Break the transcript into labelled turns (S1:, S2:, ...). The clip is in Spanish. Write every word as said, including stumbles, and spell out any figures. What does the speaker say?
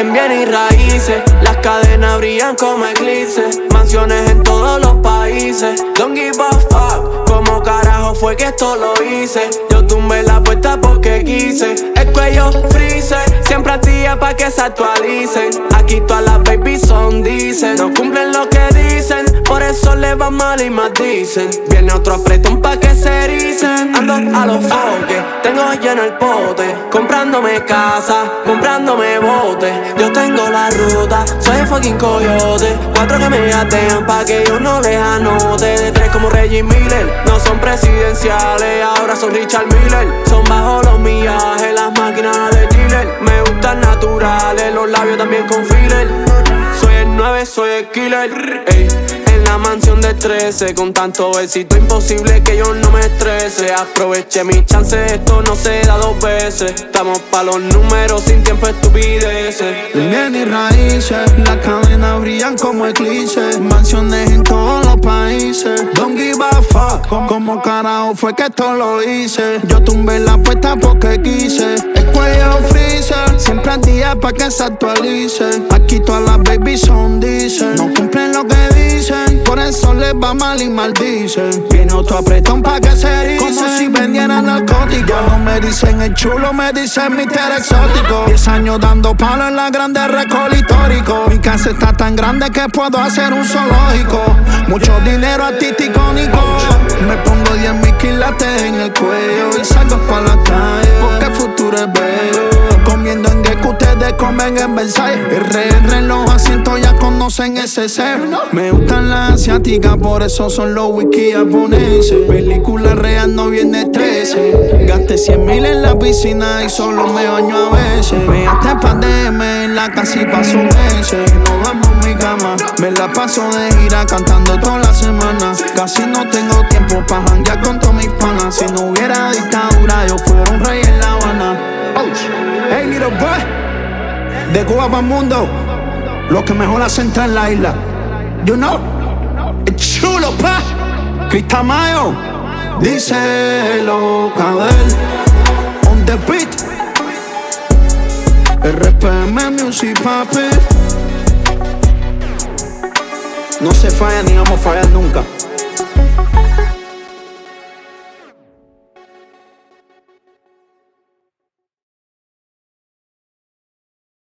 S1: en bienes y raíces. Las cadenas brillan como eclipses. Mansiones en todos los países. Don't give a fuck, como carajo fue que esto lo hice. Yo tumbé la puerta porque quise. El cuello freezer, siempre a ti pa' que se actualicen. Aquí todas las babies son dicen. No cumplen lo que dicen, por eso le va mal y más dicen. Viene otro apretón pa' que se ericen. Ando a los foques, tengo lleno el pote. Comprándome casa, comprándome bote. Yo tengo la ruta, soy el fucking coyote. Cuatro que me gatean pa' que yo no les anote. De tres como Reggie Miller, no son presidenciales, ahora son Richard Miller. Son bajo los millajes, las máquinas de dealer. Me gustan naturales, los labios también con filler. Soy el nueve, soy el killer, ey. En la mansión de trece, con tanto éxito imposible que yo no me estrese. Aproveché mi chance, esto no se da dos veces. Estamos pa' los números, sin tiempo estupideces.
S2: Bienes y raíces, las cadenas brillan como eclipses. Mansiones en todos los países. Don't give a fuck, como carajo fue que esto lo hice. Yo tumbé la puerta porque quise. El cuello freezer, siempre al día pa' que se actualice. Aquí todas las babies son dicen. No cumplen lo que dicen, por eso les va mal y maldicen. Viene otro apretón pa' que se erice. Como si vendieran narcóticos. No me dicen el chulo, me dicen mister exótico. Diez años dando palo en la grande récord histórico. Mi casa está tan grande que puedo hacer un zoológico. Mucho dinero artístico, Nico. Me pongo diez mil quilates en el cuello y salgo pa' la calle porque el futuro es bello. Comiendo en que ustedes comen en Versailles. R R en los asientos ya conocen ese ser. Me gustan las asiáticas, por eso son los whisky japoneses. Película real no viene trece. Gasté cien mil en la piscina y solo me baño a veces. Me gasté pandemia en la casa y paso meses. No vamos en mi cama, me la paso de gira cantando toda la semana. Casi no tengo tiempo pa' janguear con todos mis panas. Si no hubiera dictadura yo fuera un rey en La Habana. Hey little boy, de Cuba para el mundo, lo que mejor hace entrar en la isla. You know, it's chulo pa, Crista Mayo, díselo Cadel, on the beat, R P M Music papi. No se falla ni vamos a fallar nunca.